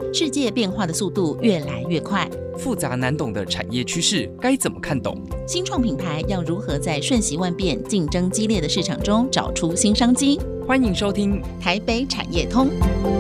世界变化的速度越来越快， 复杂难懂的产业趋势该怎么看懂？ 新创品牌要如何在瞬息万变、竞争激烈的市场中找出新商机？ 欢迎收听台北产业通。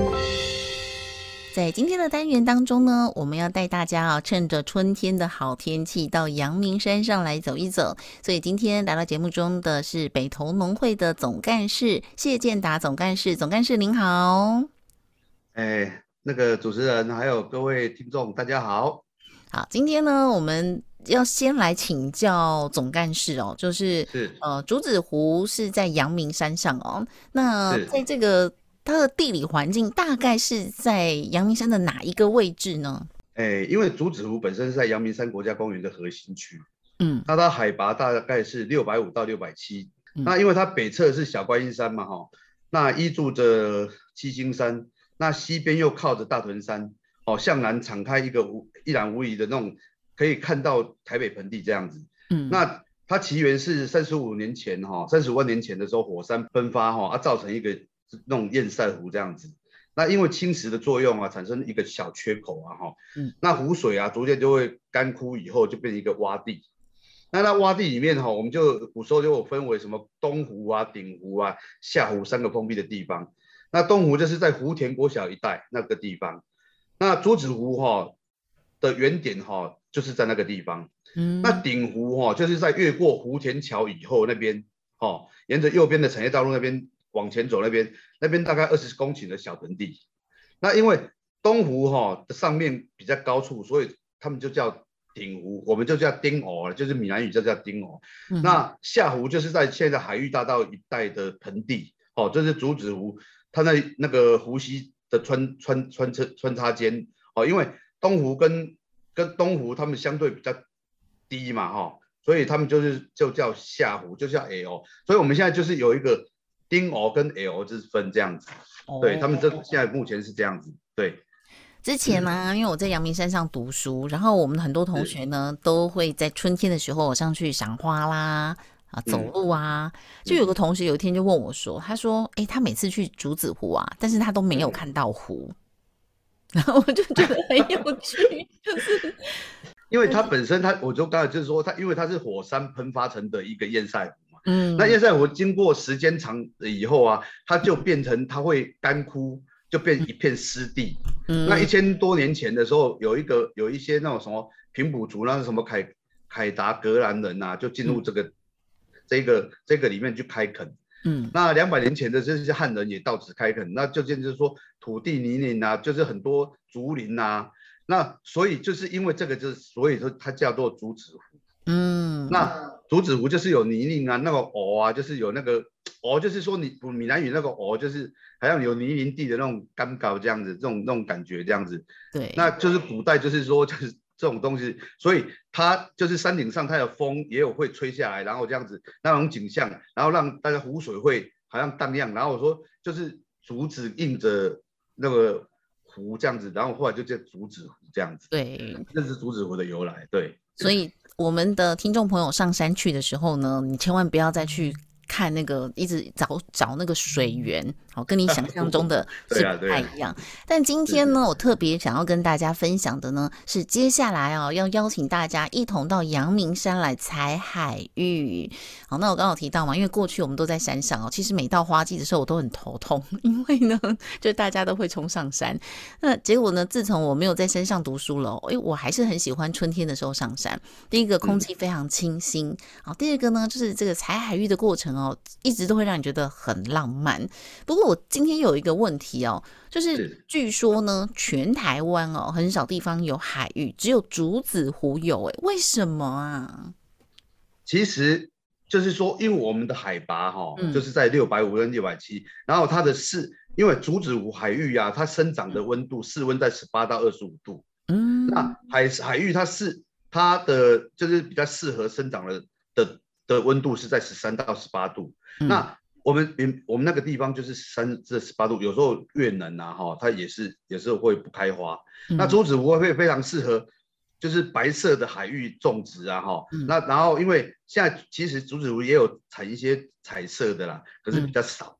在今天的单元当中呢，我们要带大家趁着春天的好天气到阳明山上来走一走。所以今天来到节目中的是北投农会的总干事谢建达总干事，总干事您好。 那个主持人还有各位听众大家好。 好，今天呢我们要先来请教总干事哦，就是竹子湖是在阳明山上哦，那在这个它的地理环境大概是在阳明山的哪一个位置呢？ 因为竹子湖本身是在阳明山国家公园的核心区，那它海拔大概是650到670，那因为它北侧是小观音山嘛，那依住着七星山，那西边又靠着大屯山，向南敞开一个一览无遗的那种，可以看到台北盆地这样子。那它起源是35年前，35万年前的时候火山喷发造成一个那种堰塞湖这样子。那因为侵蚀的作用产生一个小缺口那湖水逐渐就会干枯，以后就变成一个洼地。那洼地里面我们就古时候就有分为什么东湖顶湖下湖3个封闭的地方。那东湖就是在湖田国小一带那个地方，那竹子湖的原点就是在那个地方。那顶湖就是在越过湖田桥以后那边沿着右边的产业道路那边往前走，那边大概20公顷的小盆地。那因为东湖的上面比较高处，所以他们就叫顶湖，我们就叫丁藕，就是闽南语就叫丁藕。那下湖就是在现在海域大道一带的盆地，就是竹子湖，它在那个湖溪的穿插间，因为东湖跟东湖他们相对比较低嘛，所以他们就叫下湖，就叫 L， 所以我们现在就是有一个丁藕跟 L 之分这样子。对，他们现在目前是这样子。对， 之前呢，因为我在阳明山上读书，然后我们很多同学呢都会在春天的时候上去赏花啦。走路就有个同学有一天就问我说，他说他每次去竹子湖但是他都没有看到湖。然后我就觉得很有趣，就是因为它本身我就刚才就是说因为它是火山喷发成的一个堰塞湖嘛，那堰塞湖经过时间长以后它就变成它会干枯，就变一片湿地。那1000多年前的时候，有一些那种什么平埔族，那是什么凯达格兰人就进入这个里面去开垦。那200年前的这些汉人也到此开垦，那就是说土地泥泞就是很多竹林那所以就是因为这个所以说它叫做竹子湖。那竹子湖就是有泥泞那个藕就是有那个藕，就是说闽南语那个藕就是好像有泥泞地的那种干燥这样子，那种感觉这样子。 对， 那就是古代就是说就是这种东西，所以它就是山顶上它的风也有会吹下来，然后这样子那种景象，然后让大家湖水会好像荡漾，然后我说就是竹子映着那个湖这样子，然后后来就叫竹子湖这样子。 对， 这是竹子湖的由来。对， 所以我们的听众朋友上山去的时候呢，你千万不要再去看那个一直找那个水源，跟你想象中的是不太一样。但今天呢，我特别想要跟大家分享的呢，是接下来要邀请大家一同到阳明山来采海芋。好，那我刚好提到嘛，因为过去我们都在山上其实每到花季的时候我都很头痛，因为呢，就大家都会冲上山。那结果呢，自从我没有在山上读书了，我还是很喜欢春天的时候上山。第一个，空气非常清新，第二个呢，就是这个采海芋的过程一直都会让你觉得很浪漫。不过我今天有一个问题就是据说呢，全台湾很少地方有海芋，只有竹子湖有，为什么其实就是说，因为我们的海拔就是在650跟670，然后它的因为竹子湖海芋它生长的温度室温在18到25度。那海芋它的就是比较适合生长的温度是在13到18度。那我们那个地方就是13至18度，有时候越冷它也是会不开花。那竹子湖会非常适合就是白色的海芋种植那然后因为现在其实竹子湖也有产一些彩色的啦，可是比较少。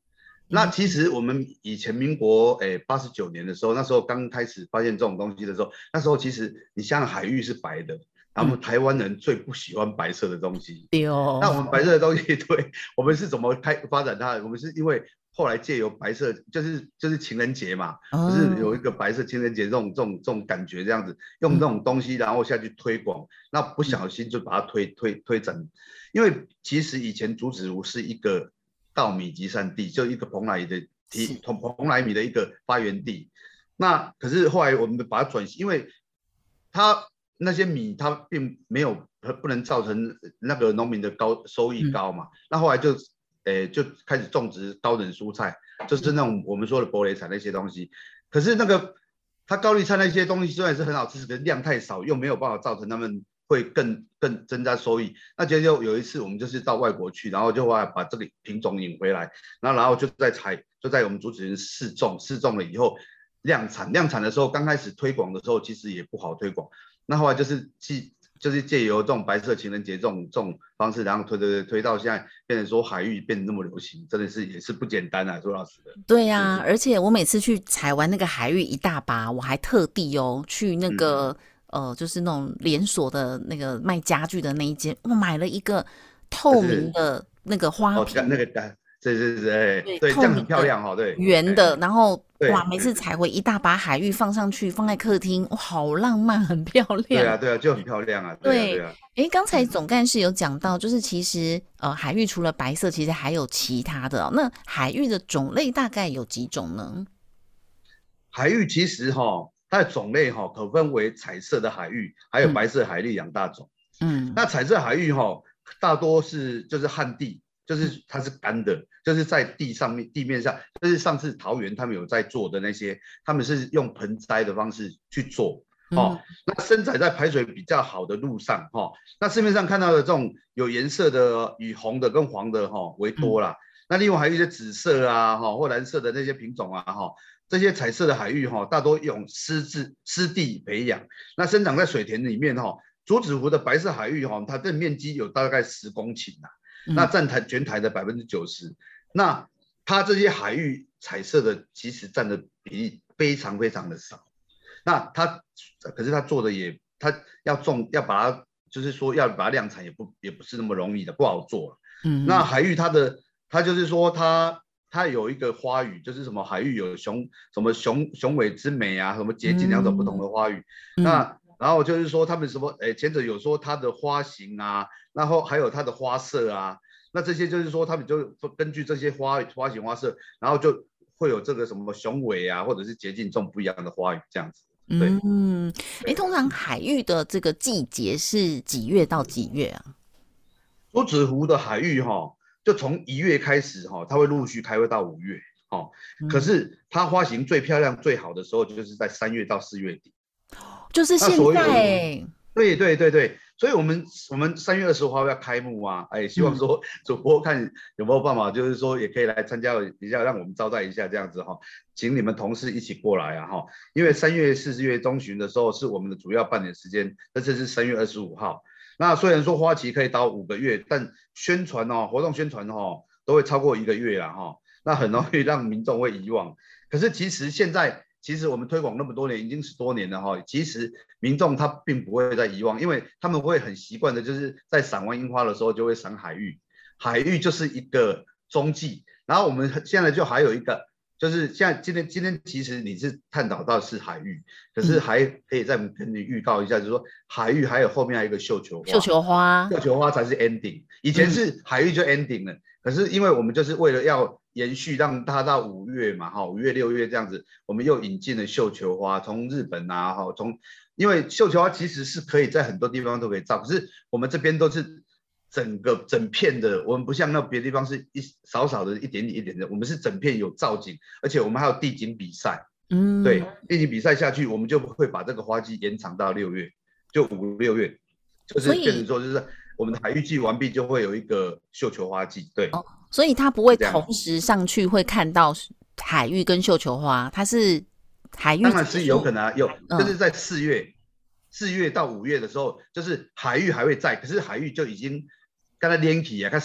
那其实我们以前民国89年的时候，那时候刚开始发现这种东西的时候，那时候其实你像海芋是白的，然后台湾人最不喜欢白色的东西。 对哦。 那我们白色的东西，对，我们是怎么发展它的？我们是因为后来借由白色，就是情人节嘛，就是有一个白色情人节这种感觉，这样子用这种东西，然后下去推广，那不小心就把它推整。因为其实以前竹子湖是一个稻米集散地，就一个蓬莱米的一个发源地。那可是后来我们把它转型，因为它那些米它并没有不能造成那个农民的收益高嘛，那后来就开始种植高等蔬菜，就是那种我们说的伯雷菜那些东西。可是那个它高丽菜那些东西虽然是很好吃，可是量太少，又没有办法造成他们会更增加收益。那就有一次我们就是到外国去，然后就把这个品种引回来，然后就在我们竹子园试种了以后量产的时候，刚开始推广的时候其实也不好推广。那后来就是借由这种白色情人节这种方式，然后推到现在变成说海芋变得那么流行，真的是也是不简单啊，说老实的。 对呀，而且我每次去采完那个海芋一大把，我还特地去那个就是那种连锁的那个卖家具的那一间，我买了一个透明的那个花瓶， 那个对，这样很漂亮哈，对， 圆的，然后哇，每次采回一大把海芋放上去，放在客厅，哇，好浪漫，很漂亮。 对啊，就很漂亮啊。 对啊。刚才总干事有讲到，就是其实海芋除了白色，其实还有其他的那海芋的种类大概有几种呢？ 海芋其实它的种类可分为彩色的海芋，还有白色海芋两大种。那彩色海芋大多就是旱地。就是它是干的，就是在地面上，就是上次桃园他们有在做的那些，他们是用盆栽的方式去做那生长在排水比较好的路上那市面上看到的这种有颜色的，以红的跟黄的为多啦。那另外还有一些紫色啊或蓝色的那些品种啊这些彩色的海芋大多用湿地培养，那生长在水田里面竹子湖的白色海芋它的面积有大概10公顷啊。那占全台的90%，那它这些海芋彩色的其实占的比例非常非常的少。那可是它做的它要把它就是说要把它量产也不是那么容易的，不好做了。那海芋它就是说它有一个花语，就是什么海芋有什么雄伟之美啊，什么结晶两种不同的花语。然后就是说他们什么前者有说它的花型啊，然后还有它的花色啊，那这些就是说他们就根据这些花型花色，然后就会有这个什么雄伟啊，或者是结晶这种不一样的花语这样子。 对，通常海芋的这个季节是几月到几月啊？ 竹子湖的海芋就从1月开始它会陆续开会到5月可是它花型最漂亮最好的时候就是在3月到4月底。 就是现在对，所以我们3月20号要开幕啊，希望说主播看有没有办法，就是说也可以来参加一下，让我们招待一下这样子请你们同事一起过来啊因为3月4月中旬的时候是我们的主要办理时间，这次是3月25号。那虽然说花期可以到5个月，但宣传活动宣传都会超过1个月啦那很容易让民众会遗忘。可是其实我们推广那么多年，已经10多年了其实民众他并不会再遗忘，因为他们会很习惯的，就是在赏完樱花的时候就会赏海芋，海芋就是一个踪迹。然后我们现在就还有一个，就是现在今天其实你是探讨到是海芋，可是还可以再跟你预告一下，就是说海芋还有后面还有一个绣球花才是 ending， 以前是海芋就 ending 了。可是因为我们就是为了要延续，让它到5月嘛5月6月这样子，我们又引进了绣球花，从日本啊因为绣球花其实是可以在很多地方都可以造，可是我们这边都是整片的，我们不像那别的地方是少少的一点点的，我们是整片有造景，而且我们还有地景比赛。对，地景比赛下去，我们就会把这个花季延长到6月，就5、6月，就是变成说就是我们的海芋季完毕就会有一个绣球花季。对所以它不会同时上去会看到海芋跟绣球花，它是海芋当然是有可能就是在4月到5月的时候，就是海芋还会在，可是海芋就已经跟它连起啊，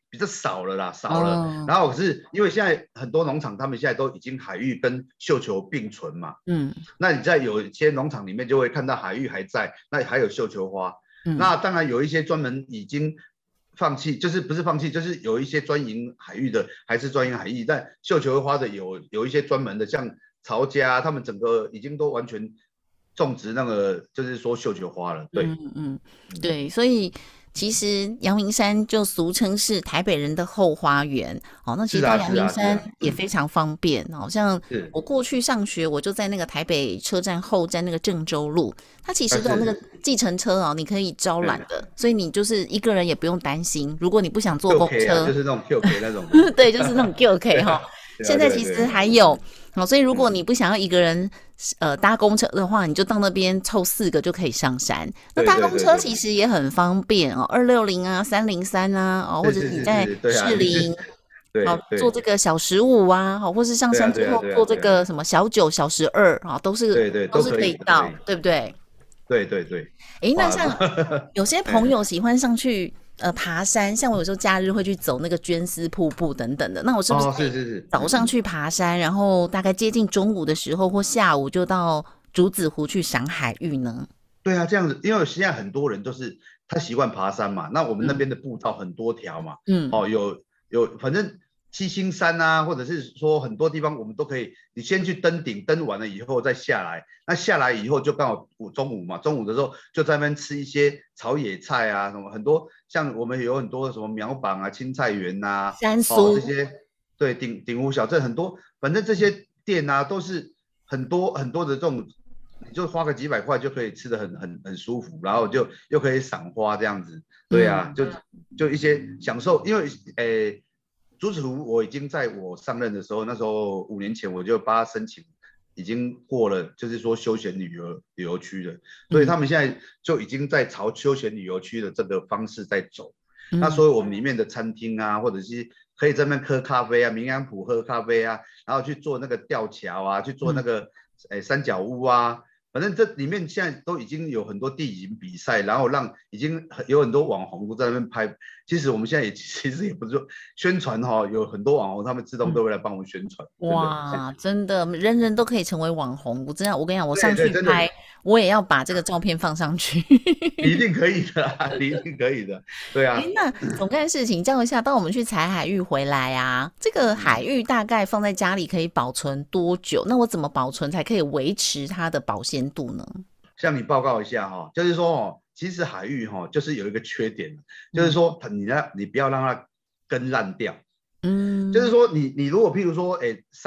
比较少了啦，少了。然后可是因为现在很多农场他们现在都已经海芋跟绣球并存嘛，那你在有一些农场里面就会看到海芋还在，那还有绣球花。那当然有一些专门已经放弃，就是不是放弃，就是有一些专营海芋的还是专营海芋，但绣球花的有一些专门的，像曹家他们整个已经都完全种植那个就是说绣球花了。对， 对，所以其实阳明山就俗称是台北人的后花园。那其实到阳明山也非常方便。好像我过去上学，我就在那个台北车站后站那个郑州路，它其实都有那个计程车你可以招揽的，所以你就是一个人也不用担心。如果你不想坐公车， 就是那种 QK 那种， 对，就是那种 QK 哈。现在其实还有，所以如果你不想要一个人搭公车的话，你就到那边凑4个就可以上山。那搭公车其实也很方便260啊、303啊，或者你在士林坐这个小15啊，或是上山之后坐这个什么小9、小12都是可以到，对不对？ 对。 那像有些朋友喜欢上去爬山，像我有时候假日会去走那个绢丝瀑布等等的，那我是不是早上去爬山，然后大概接近中午的时候或下午就到竹子湖去赏海芋呢？ 对啊，这样子，因为现在很多人都是他习惯爬山嘛，那我们那边的步道很多条嘛，有反正七星山啊，或者是说很多地方我们都可以，你先去登顶，登完了以后再下来，那下来以后就刚好中午嘛，中午的时候就在那边吃一些草野菜啊，什么很多，像我们有很多什么苗榜啊、青菜园啊、 山苏这些，对，鼎湖小镇很多，反正这些店啊都是很多的这种，你就花个几百块就可以吃得很舒服，然后就又可以赏花这样子，对啊，就一些享受，因为竹子湖我已经在我上任的时候，那时候5年前我就帮他申请，已经过了，就是说休闲旅游区了，所以他们现在就已经在朝休闲旅游区的这个方式在走。那所以我们里面的餐厅啊，或者是可以在那边喝咖啡啊，明安埔喝咖啡啊，然后去做那个吊桥啊，去做那个三角屋啊。反正这里面现在都已经有很多地形比赛，然后已经有很多网红都在那边拍。其实我们现在其实也不是说宣传有很多网红他们自动都会来帮我们宣传。 哇，真的，人人都可以成为网红。我跟你讲，我上去拍，我也要把这个照片放上去。 一定可以的，一定可以的，对啊。 那总干事请教一下，当我们去采海芋回来啊，这个海芋大概放在家里可以保存多久？那我怎么保存才可以维持它的保鲜度呢？ 向你报告一下就是说其实海芋就是有一个缺点，就是说你不要让它根烂掉。就是说你如果譬如说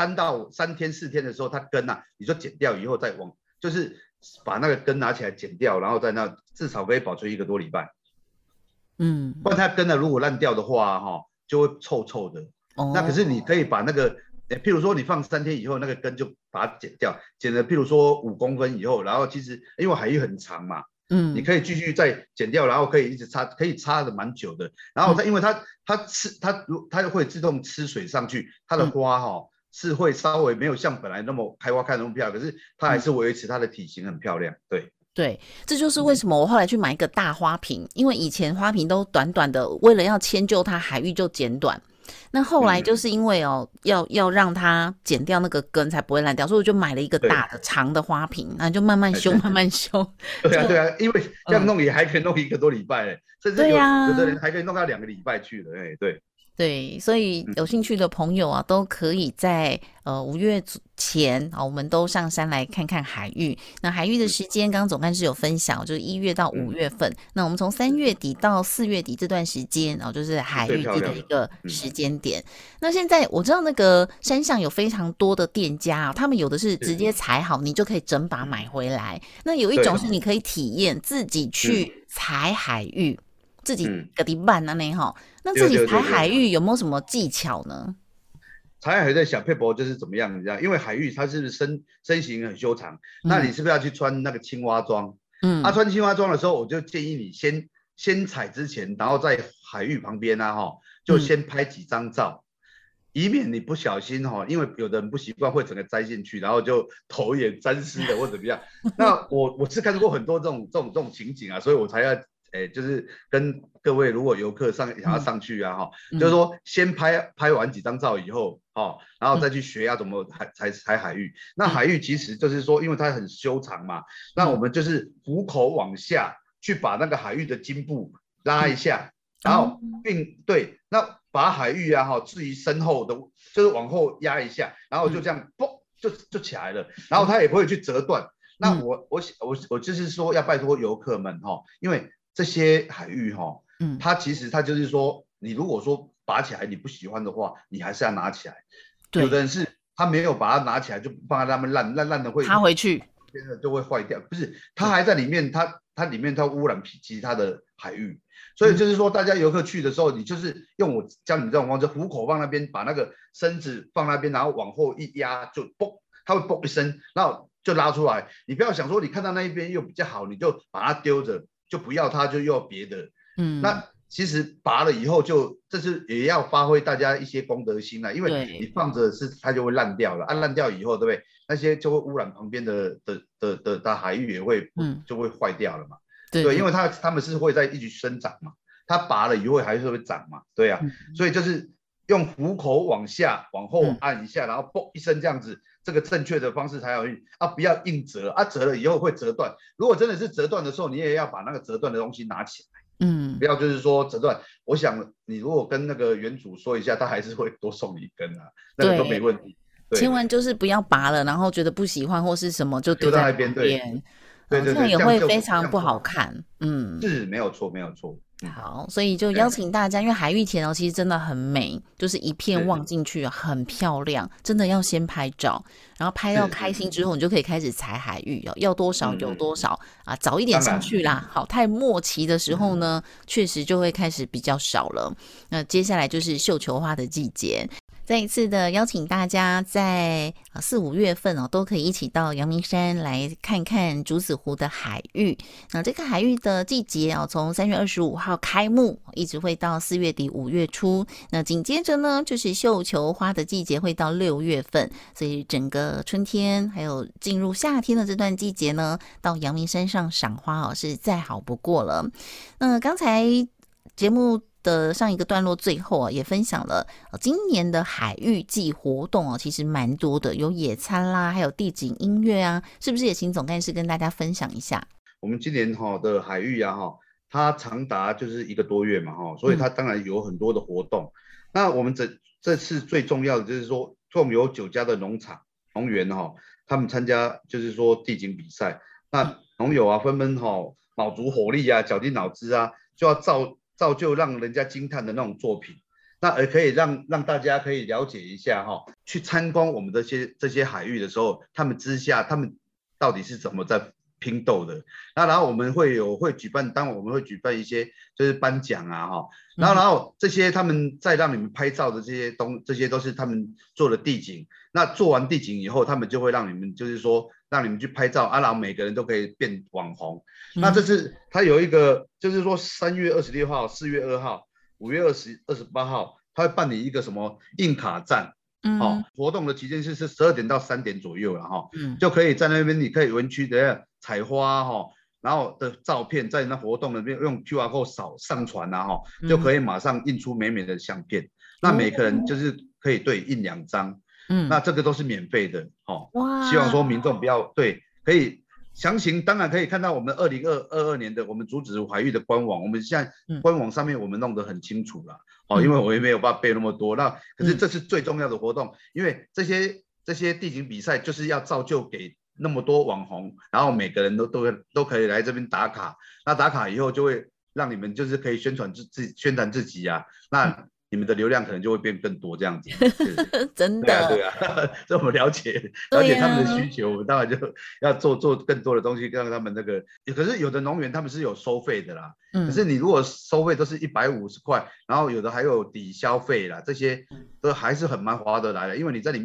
3天4天的时候它根你就剪掉以后再就是把那个根拿起来剪掉，然后在那至少可以保存1个多礼拜。不然它根如果烂掉的话就会臭臭的。那可是你可以把那个譬如说你放3天以后，那个根就把它剪掉，剪了譬如说5公分以后，然后其实因为海芋很长嘛，你可以继续再剪掉，然后可以一直插，可以插的蛮久的。然后因为它会自动吃水上去，它的花是会稍微没有像本来那么开花开那么漂亮，可是它还是维持它的体型很漂亮。 对，这就是为什么我后来去买一个大花瓶，因为以前花瓶都短短的，为了要迁就它，海芋就剪短。那后来就是因为要让它剪掉那个根才不会烂掉，所以我就买了一个大的长的花瓶，那就慢慢修慢慢修。 对啊，因为这样弄也还可以弄1个多礼拜甚至有的人还可以弄到2个礼拜去了。 对，所以有兴趣的朋友都可以在5月前我们都上山来看看海芋。那海芋的时间刚刚总干事有分享，就是1月到5月份。那我们从3月底到4月底这段时间就是海芋季的一个时间点。那现在我知道那个山上有非常多的店家他们有的是直接采好你就可以整把买回来，那有一种是你可以体验自己去采海芋，自己自己办那自己采海芋有没有什么技巧呢？ 采海芋的小撇步就是怎么样，你知道？因为海芋它是不是身形很修长，那你是不是要去穿那个青蛙装？穿青蛙装的时候，我就建议你先采之前，然后在海芋旁边就先拍几张照，以免你不小心因为有的人不习惯会整个栽进去，然后就头也沾湿的或怎么样。那我是看过很多这种情景所以我才要就是跟各位如果游客想要上去啊，就是说先拍完几张照以后，然后再去学要怎么踩海芋。那海芋其实就是说，因为它很修长嘛，那我们就是虎口往下去把那个海芋的茎部拉一下，然后对，那把海芋啊置于身后的，就是往后压一下，然后就这样嘣就起来了，然后它也不会去折断。那我就是说要拜托游客们因为这些海芋它其实它就是说，你如果说拔起来你不喜欢的话，你还是要拿起来。有的人是他没有把它拿起来，就放在他们烂的会插回去， 就会坏掉。不是，它还在里面，它里面它污染其他的海域。所以就是说，大家游客去的时候，你就是用我教你这种方式，虎口放那边，把那个身子放那边，然后往后一压，就嘣，它会嘣一声，然后就拉出来。你不要想说你看到那一边又比较好，你就把它丢着，就不要它，就要别的。那其实拔了以后这是也要发挥大家一些公德心啦，因为你放着它就会烂掉了，烂掉以后，对不对？那些就会污染旁边的海域，也会就会坏掉了嘛。对，因为它们是会在一起生长嘛，它拔了以后还是会长嘛，对啊，所以就是用虎口往下往后按一下，然后嘣一声这样子，这个正确的方式才有不要硬折啊，折了以后会折断。如果真的是折断的时候，你也要把那个折断的东西拿起来，不要就是说折断。我想你如果跟那个园主说一下，他还是会多送你一根啊，那个都没问题。 千万就是不要拔了，然后觉得不喜欢或是什么就丢在那边。对，这样也会非常不好看。 是没有错。 好，所以就邀请大家，因为海芋田其实真的很美，就是一片望进去很漂亮，真的要先拍照，然后拍到开心之后，你就可以开始采海芋，要多少有多少啊，早一点上去啦。好，太末期的时候呢，确实就会开始比较少了。那接下来就是绣球花的季节。再一次的邀请大家在4、5月份都可以一起到阳明山来看看竹子湖的海芋。那这个海芋的季节从3月25号开幕，一直会到4月底5月初。那紧接着呢，就是绣球花的季节会到6月份，所以整个春天还有进入夏天的这段季节呢，到阳明山上赏花是再好不过了。那刚才节目的上一个段落最后也分享了今年的海芋季活动其实蛮多的，有野餐啦，还有地景音乐啊，是不是也请总干事跟大家分享一下？ 我们今年的海芋它长达就是1个多月嘛所以它当然有很多的活动。那我们这次最重要的就是说，共有9家的农园他们参加就是说地景比赛。那农友纷纷卯足火力绞尽脑汁就要造就让人家惊叹的那种作品，那也可以让大家可以了解一下去参观我们这些海域的时候，他们到底是怎么在拼斗的。那然后我们会举办，当然我们会举办一些就是颁奖然后这些他们再让你们拍照的这些都是他们做的地景。那做完地景以后，他们就会让你们就是说让你们去拍照然后每个人都可以变网红。那这次他有一个就是说3月26号、4月2号、5月28号，他会办理一个什么印卡站。活动的期间是12点到3点左右了就可以在那边你可以园区的采花然后的照片在那活动那边用 QR code 上传就可以马上印出美美的相片。那每个人就是可以印2张。那这个都是免费的希望说民众不要可以详情当然可以看到我们2022年的我们竹子湖海域的官网，我们现在官网上面我们弄得很清楚了因为我也没有办法背那么多。那可是这是最重要的活动，因为这些地景比赛就是要造就给那么多网红，然后每个人都可以来这边打卡。那打卡以后就会让你们就是可以宣传自己那你们的流量可能就会变更多这样子。 真的对啊这我们了解他们的需求，我们当然就要做更多的东西让他们那个。可是有的农园他们是有收费的啦，可是你如果收费都是150块，然后有的还有抵消费啦，这些都还是蛮划得来的。因为你在里面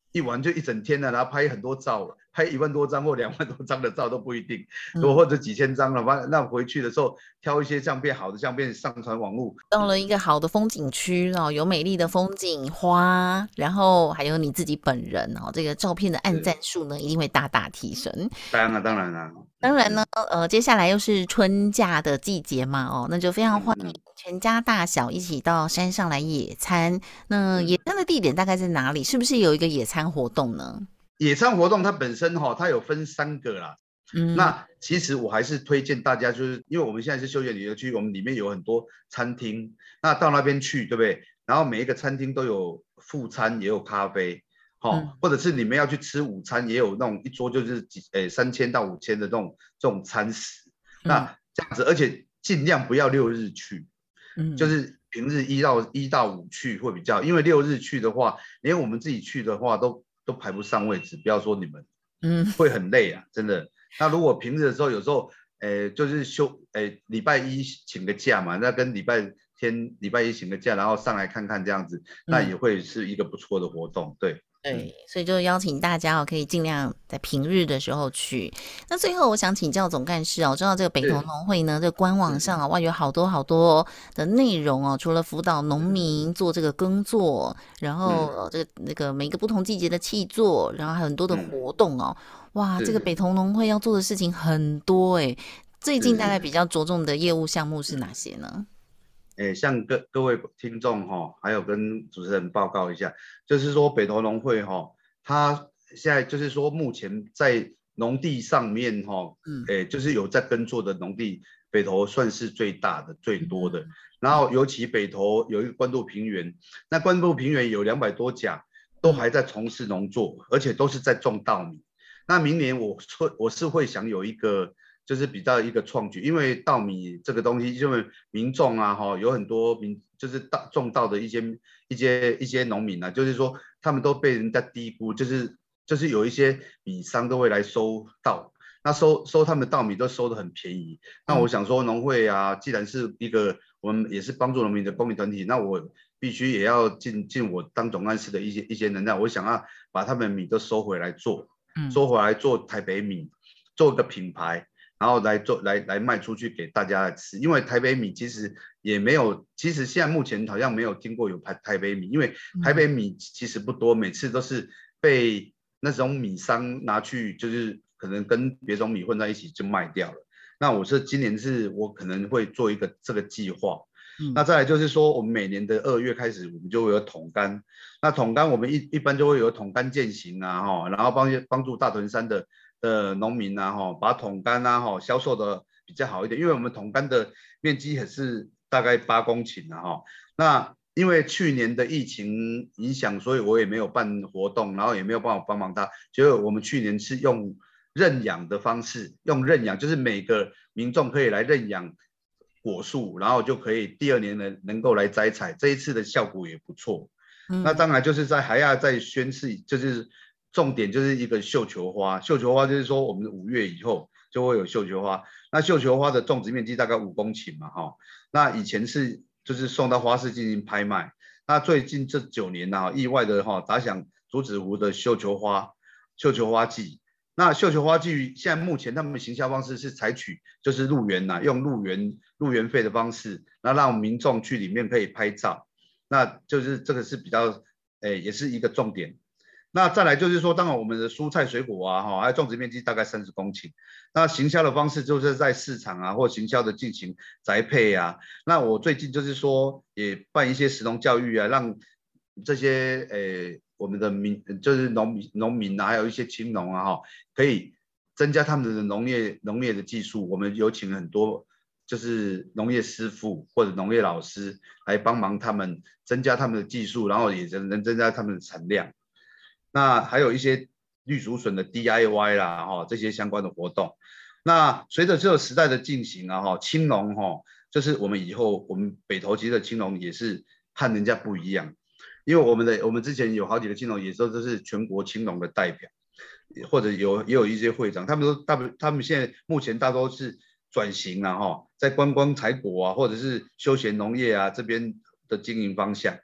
一玩就一整天了，然后拍很多照，拍1万多张或2万多张的照都不一定，或者几千张了，那回去的时候挑一些相片好的相片上传网络。 到了一个好的风景区哦，有美丽的风景花，然后还有你自己本人哦，这个照片的按赞数呢一定会大大提升。 当然了。 当然呢，接下来又是春假的季节嘛，哦，那就非常欢迎全家大小一起到山上来野餐。那野餐的地点大概在哪里？是不是有一个野餐活动呢？ 野餐活动它本身它有分3个啦。那其实我还是推荐大家，就是因为我们现在是休闲旅游区，我们里面有很多餐厅，那到那边去，对不对？然后每一个餐厅都有副餐，也有咖啡。或者是你们要去吃午餐，也有那种一桌就是3000到5000的这种餐食。那这样子，而且尽量不要6日去，就是平日1到5去会比较，因为6日去的话，连我们自己去的话都排不上位置，不要说你们，会很累啊，真的。那如果平日的时候，有时候就是礼拜一请个假嘛，那跟礼拜一请个假，然后上来看看这样子，那也会是一个不错的活动，对。 对，所以就邀请大家可以尽量在平日的时候去。那最后我想请教总干事我知道这个北投农会呢，这个官网上哇有好多的内容除了辅导农民做这个耕作，然后那个每个不同季节的契作，然后还有很多的活动哇，这个北投农会要做的事情很多最近大概比较着重的业务项目是哪些呢？ 向各位听众还有跟主持人报告一下，就是说北投农会它现在就是说目前在农地上面就是有在耕作的农地，北投算是最大的最多的。然后尤其北投有一个关渡平原，那关渡平原有200多甲都还在从事农作，而且都是在种稻米。那明年我是会想有一个。就是比较一个创举，因为稻米这个东西，因为民众有很多就是种稻的一些农民就是说他们都被人家低估，就是有一些米商都会来收稻，那收他们的稻米都收得很便宜。那我想说农会既然是一个我们也是帮助农民的公民团体，那我必须也要尽我当总干事的一些能量，我想要把他们米都收回来做台北米，做个品牌。然后来卖出去给大家来吃，因为台北米其实也没有，其实现在目前好像没有听过有台北米，因为台北米其实不多，每次都是被那种米商拿去，就是可能跟别种米混在一起就卖掉了。那今年我可能会做一个这个计划。那再来就是说，我们每年的2月开始，我们就会有桶柑。那桶柑我们一般就会有桶柑践行然后帮助大屯山的农民把桶柑销售的比较好一点，因为我们桶柑的面积也是大概8公顷那因为去年的疫情影响，所以我也没有办活动，然后也没有办法帮忙他。所以我们去年是用认养的方式，就是每个民众可以来认养果树，然后就可以第2年能够来摘采。这一次的效果也不错。那当然就是还要再宣示，就是重点就是一个绣球花。绣球花就是说我们5月以后就会有绣球花。那绣球花的种植面积大概5公顷嘛那以前就是送到花市进行拍卖。那最近这9年意外的打响竹子湖的绣球花季。那绣球花季现在目前他们的行销方式是采取就是入园用入园费的方式，然后让民众去里面可以拍照。那就是这个是比较也是一个重点。那再来就是说，当然我们的蔬菜水果还有种植面积大概30公顷。那行销的方式就是在市场或行销的进行宅配那我最近就是说也办一些食农教育让这些我们的就是农民还有一些青农可以增加他们的农业的技术。我们有请很多就是农业师傅或者农业老师来帮忙他们增加他们的技术，然后也能增加他们的产量。那还有一些绿竹笋的 DIY 啦这些相关的活动。那随着这个时代的进行青农就是我们以后我们北投其实的青农也是和人家不一样，因为我们之前有好几个青农也都是全国青农的代表，或者也有一些会长，他们现在目前大多是转型在观光采果或者是休闲农业这边的经营方向。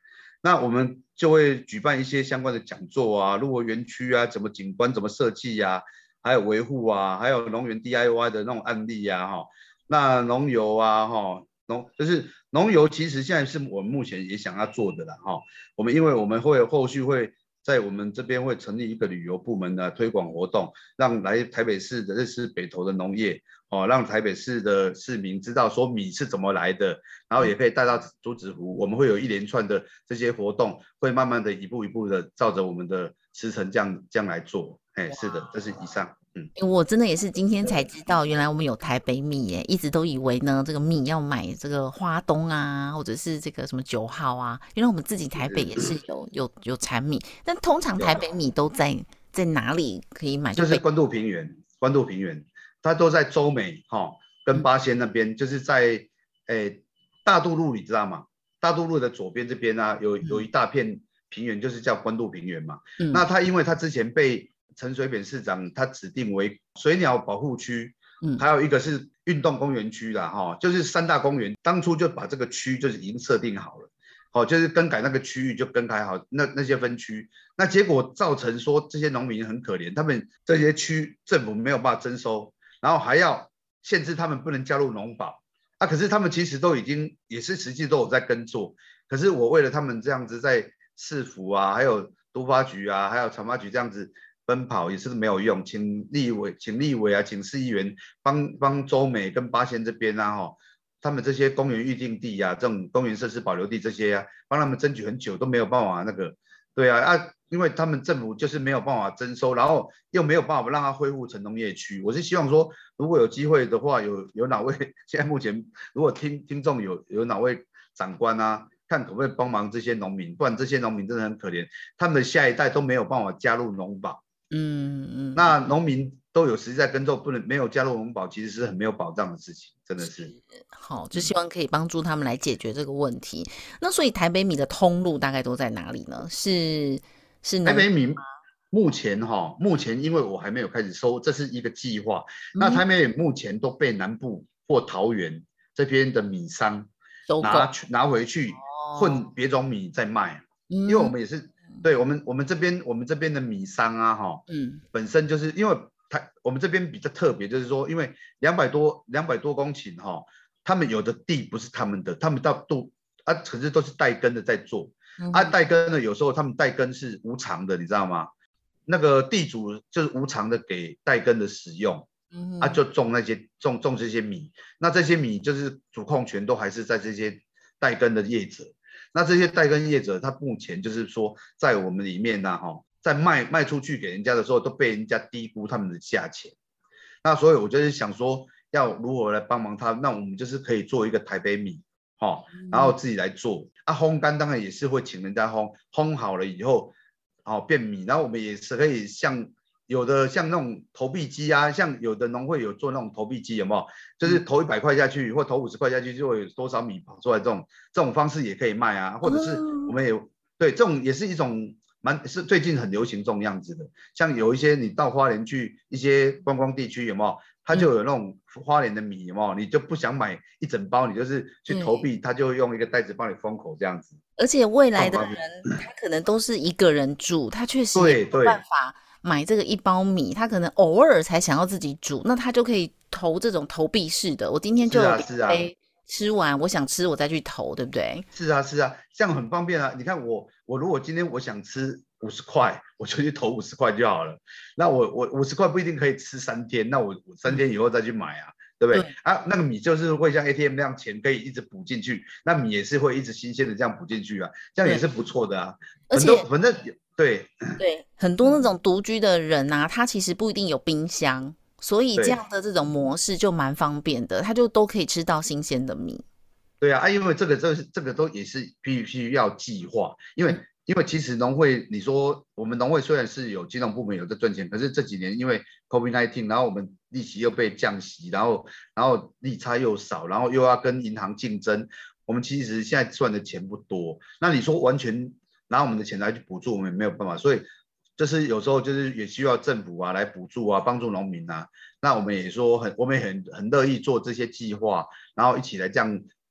那我们就会举办一些相关的讲座啊，如果园区啊，怎么景观怎么设计啊，还有维护啊，还有农园 DIY 的那种案例啊，那农游啊，就是农游，其实现在是我们目前也想要做的啦，因为我们后续会在我们这边会成立一个旅游部门的推广活动，让来台北市的认识北投的农业，让台北市的市民知道说米是怎么来的，然后也可以带到竹子湖，我们会有一连串的这些活动，会慢慢的一步一步的照着我们的时程这样来做。是的，这是以上。 我真的也是今天才知道，原来我们有台北米耶，一直都以为呢这个米要买这个花东啊，或者是这个什么9号啊，原来我们自己台北也是有产米，但通常台北米都在哪里可以买？ 就是关渡平原，它都在洲美跟八仙那边，就是在大渡路，你知道吗？大渡路的左边这边啊，有一大片平原，就是叫关渡平原嘛。那它因为它之前被陈水扁市长他指定为水鸟保护区，还有一个是运动公园区啦，就是3大公园，当初就把这个区就是已经设定好了，就是更改那个区域就更改好那些分区，那结果造成说这些农民很可怜，他们这些区政府没有办法征收，然后还要限制他们不能加入农保啊，可是他们其实都已经也是实际都有在耕作，可是我为了他们这样子在市府啊，还有都发局啊，还有产发局这样子奔跑也是没有用，请立委啊，请市议员帮洲美跟八仙这边啊，他们这些公园预定地啊，这种公园设施保留地这些啊，帮他们争取很久都没有办法那个，对啊，因为他们政府就是没有办法征收，然后又没有办法让它恢复成农业区。我是希望说，如果有机会的话，有哪位现在目前如果听众有哪位长官啊，看可不可以帮忙这些农民，不然这些农民真的很可怜，他们的下一代都没有办法加入农保。那农民都有实际在耕作，没有加入农保，其实是很没有保障的事情，真的是。 好，就希望可以帮助他们来解决这个问题。那所以台北米的通路大概都在哪里呢？是台北米目前因为我还没有开始收，这是一个计划。那台北米目前都被南部或桃园这边的米商拿回去混别种米再卖，因为我们也是。对我们这边的米商啊，本身就是因为我们这边比较特别，就是说，因为200多公顷他们有的地不是他们的，他们可是都是代耕的在做，代耕的有时候他们代耕是无偿的，你知道吗？那个地主就是无偿的给代耕的使用，就种这些米，那这些米就是主控权都还是在这些代耕的业者。那这些代耕业者，他目前就是说，在我们里面呢，在卖出去给人家的时候，都被人家低估他们的价钱。那所以我就是想说，要如何来帮忙他？那我们就是可以做一个台北米，然后自己来做。烘干当然也是会请人家烘好了以后，变米。然后我们也是可以像那种投币机啊，像有的农会有做那种投币机，有没有？就是投100块下去，或投50块下去，就会有多少米跑出来，这种方式也可以卖啊。或者是我们对这种也是一种是最近很流行这种样子的。像有一些你到花莲去一些观光地区，有没有？它就有那种花莲的米，有没有？你就不想买一整包，你就是去投币，它就用一个袋子帮你封口这样子。 而且未来的人，他可能都是一个人住，他确实也没有办法买这个1包米，他可能偶尔才想要自己煮，那他就可以投这种投币式的。我今天就吃完，我想吃我再去投，对不对？ 是啊，这样很方便啊。你看我如果今天我想吃50块，我就去投50块就好了。那我50块不一定可以吃3天，那我3天以后再去买啊，对不对？那个米就是会像 ATM 那样钱可以一直补进去，那米也是会一直新鲜的这样补进去啊，这样也是不错的啊。 而且反正对， 很多那种独居的人啊，他其实不一定有冰箱，所以这样的这种模式就蛮方便的，他就都可以吃到新鲜的米。 对啊，因为这个都也是必须要计划，因为其实农会，你说我们农会虽然是有金融部门有在赚钱，可是这几年因为 COVID-19， 然后我们利息又被降息，然后利差又少，然后又要跟银行竞争，我们其实现在赚的钱不多。那你说完全拿我们的钱来去补助，我们也没有办法，所以就是有时候就是也需要政府啊来补助啊，帮助农民啊。那我们也说我们也很乐意做这些计划，然后一起来这样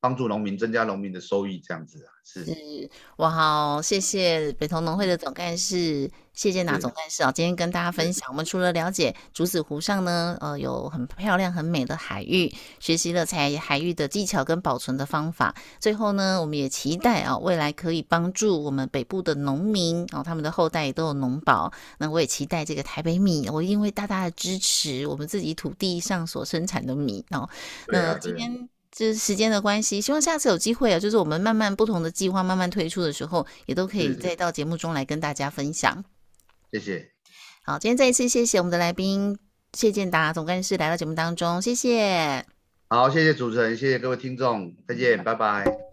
帮助农民增加农民的收益，这样子啊。是哇，好，谢谢北投农会的总干事谢建达总干事今天跟大家分享，我们除了了解竹子湖上呢，有很漂亮很美的海域，学习了采海域的技巧跟保存的方法。最后呢，我们也期待未来可以帮助我们北部的农民他们的后代也都有农保。那我也期待这个台北米，我一定会大大的支持我们自己土地上所生产的米那今天就是时间的关系，希望下次有机会就是我们慢慢不同的计划慢慢推出的时候，也都可以再到节目中来跟大家分享。 谢谢。 好，今天再一次谢谢我们的来宾谢建达总干事来到节目当中，谢谢。 好，谢谢主持人，谢谢各位听众，再见，拜拜。